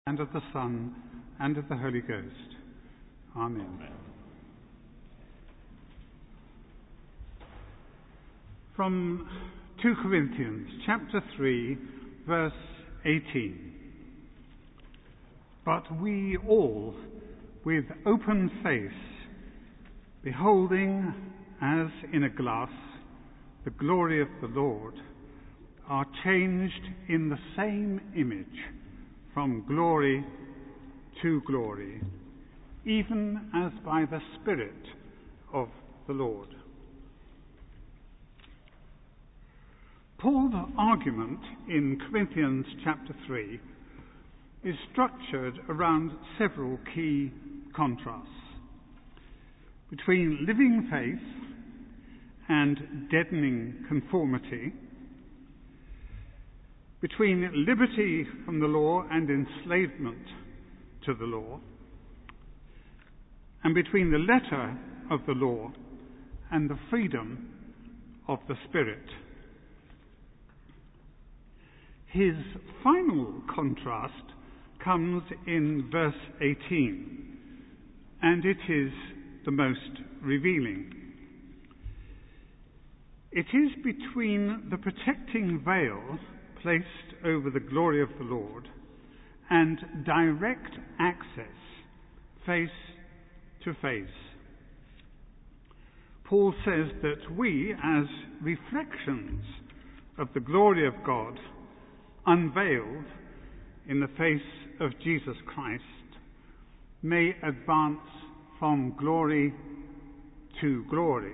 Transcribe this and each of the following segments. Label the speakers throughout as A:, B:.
A: and of the Son, and of the Holy Ghost. Amen. Amen. From 2 Corinthians chapter 3, verse 18. But we all, with open face, beholding as in a glass the glory of the Lord, are changed in the same image from glory to glory, even as by the Spirit of the Lord. Paul's argument in Corinthians chapter 3 is structured around several key contrasts between living faith and deadening conformity, between liberty from the law and enslavement to the law, and between the letter of the law and the freedom of the Spirit. His final contrast comes in verse 18, and it is the most revealing. It is between the protecting veil placed over the glory of the Lord and direct access face to face. Paul says that we, as reflections of the glory of God unveiled in the face of Jesus Christ, may advance from glory to glory.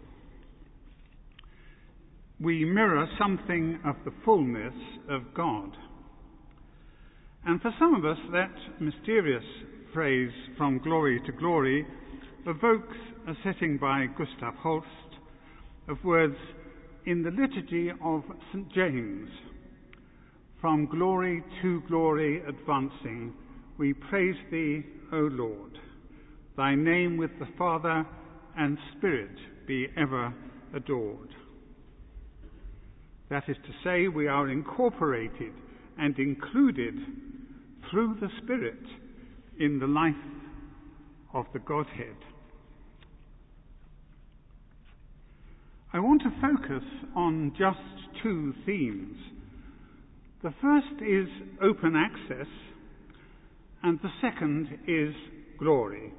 A: We mirror something of the fullness of God. And for some of us, that mysterious phrase, from glory to glory, evokes a setting by Gustav Holst of words in the liturgy of St. James. From glory to glory advancing, we praise thee, O Lord. Thy name with the Father and Spirit be ever adored. That is to say, we are incorporated and included through the Spirit in the life of the Godhead. I want to focus on just two themes. The first is open access, and the second is glory.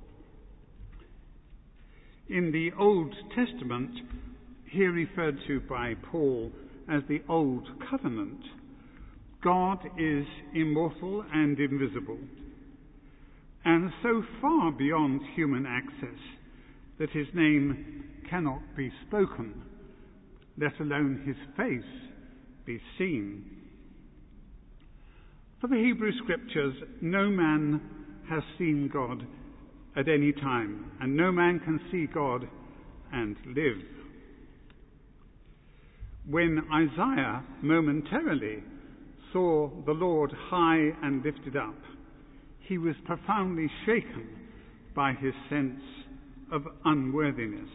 A: In the Old Testament, here referred to by Paul as the Old Covenant, God is immortal and invisible, and so far beyond human access that his name cannot be spoken, let alone his face be seen. For the Hebrew Scriptures, no man has seen God at any time, and no man can see God and live. When Isaiah momentarily saw the Lord high and lifted up, he was profoundly shaken by his sense of unworthiness.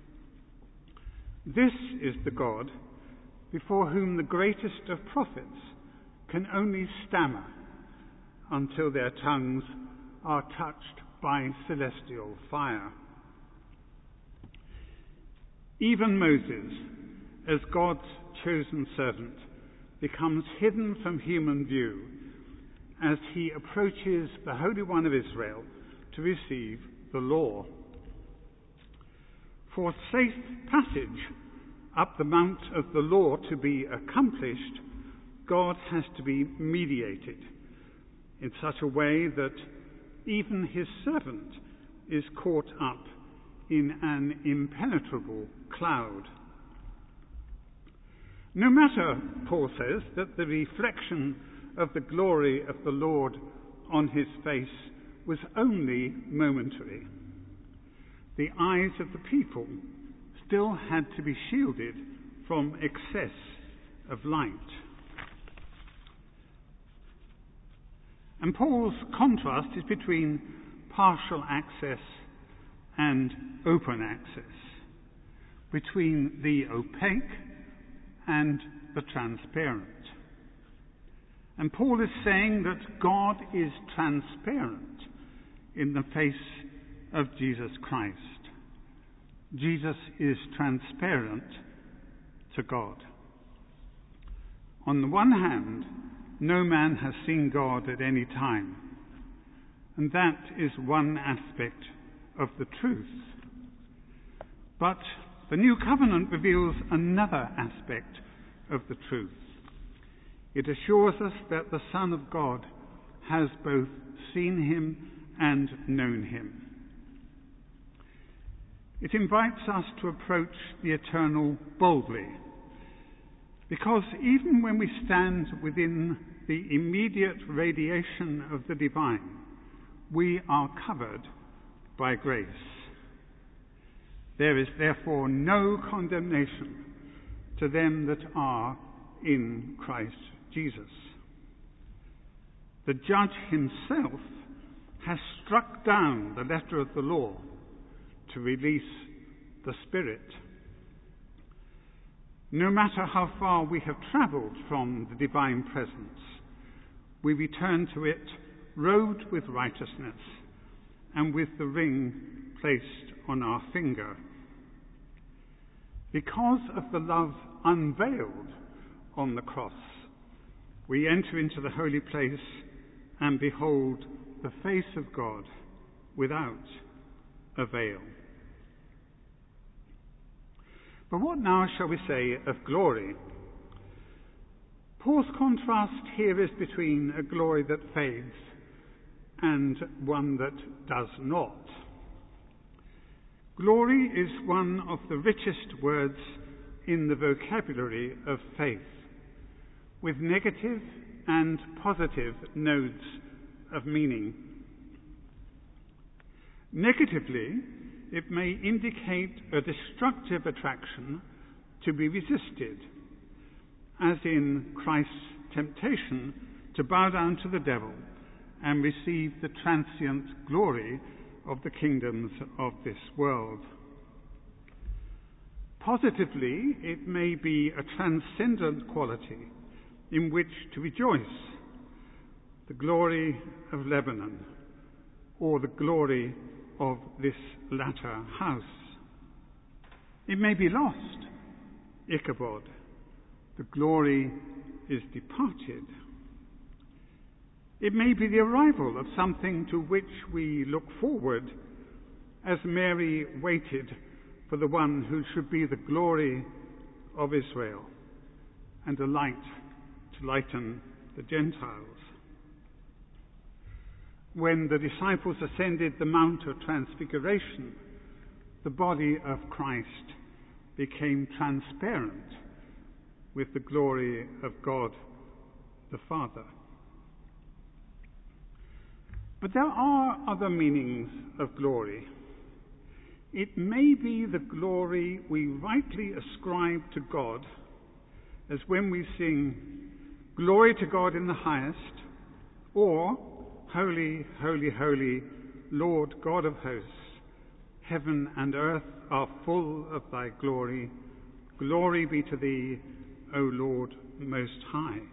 A: This is the God before whom the greatest of prophets can only stammer until their tongues are touched by celestial fire. Even Moses, as God's chosen servant, becomes hidden from human view as he approaches the Holy One of Israel to receive the law. For safe passage up the mount of the law to be accomplished, God has to be mediated in such a way that even his servant is caught up in an impenetrable cloud. No matter, Paul says, that the reflection of the glory of the Lord on his face was only momentary, the eyes of the people still had to be shielded from excess of light. And Paul's contrast is between partial access and open access, between the opaque and the transparent. And Paul is saying that God is transparent in the face of Jesus Christ. Jesus is transparent to God. On the one hand, no man has seen God at any time, and that is one aspect of the truth. But the New Covenant reveals another aspect of the truth. It assures us that the Son of God has both seen him and known him. It invites us to approach the eternal boldly, because even when we stand within the immediate radiation of the divine, we are covered by grace. There is therefore no condemnation to them that are in Christ Jesus. The judge himself has struck down the letter of the law to release the Spirit. No matter how far we have travelled from the divine presence, we return to it robed with righteousness and with the ring placed on our finger. Because of the love unveiled on the cross, we enter into the holy place and behold the face of God without a veil. But what now shall we say of glory? Paul's contrast here is between a glory that fades and one that does not. Glory is one of the richest words in the vocabulary of faith, with negative and positive nodes of meaning. Negatively, it may indicate a destructive attraction to be resisted, as in Christ's temptation to bow down to the devil and receive the transient glory of the kingdoms of this world. Positively, it may be a transcendent quality in which to rejoice, the glory of Lebanon, or the glory of this latter house. It may be lost, Ichabod, the glory is departed. It may be the arrival of something to which we look forward, as Mary waited for the one who should be the glory of Israel and a light to lighten the Gentiles. When the disciples ascended the Mount of Transfiguration, the body of Christ became transparent with the glory of God the Father. But there are other meanings of glory. It may be the glory we rightly ascribe to God, as when we sing, "Glory to God in the highest," or "Holy, holy, holy, Lord God of hosts, heaven and earth are full of thy glory. Glory be to thee, O Lord Most High."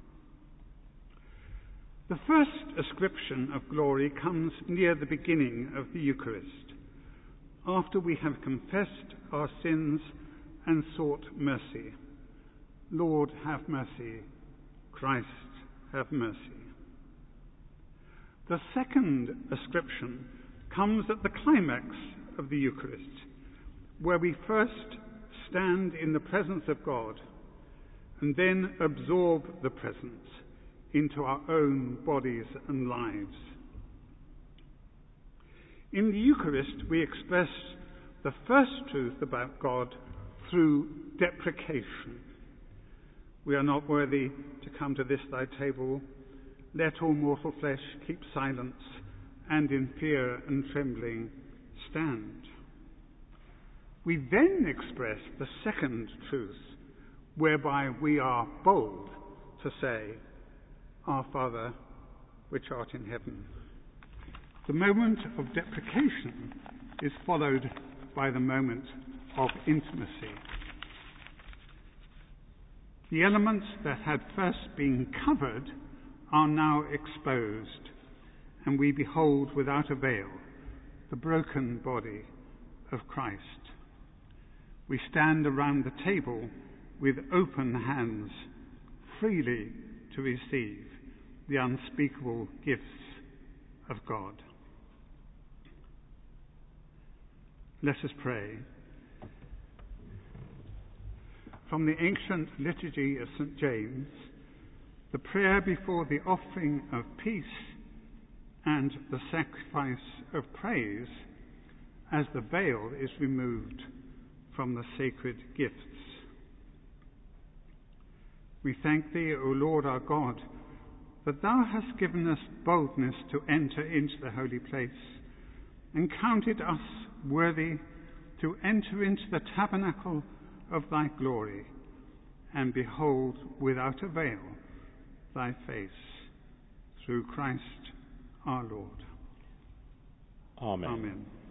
A: The first ascription of glory comes near the beginning of the Eucharist, after we have confessed our sins and sought mercy. Lord, have mercy. Christ, have mercy. The second ascription comes at the climax of the Eucharist, where we first stand in the presence of God and then absorb the presence into our own bodies and lives. In the Eucharist, we express the first truth about God through deprecation. We are not worthy to come to this thy table. Let all mortal flesh keep silence, and in fear and trembling stand. We then express the second truth, whereby we are bold to say, "Our Father, which art in heaven." The moment of deprecation is followed by the moment of intimacy. The elements that had first been covered are now exposed, and we behold without a veil the broken body of Christ. We stand around the table with open hands, freely to receive the unspeakable gifts of God. Let us pray. From the ancient liturgy of St. James, the prayer before the offering of peace and the sacrifice of praise, as the veil is removed from the sacred gifts. We thank Thee, O Lord our God, that Thou hast given us boldness to enter into the holy place, and counted us worthy to enter into the tabernacle of Thy glory, and behold without a veil Thy face, through Christ our Lord.
B: Amen.
A: Amen.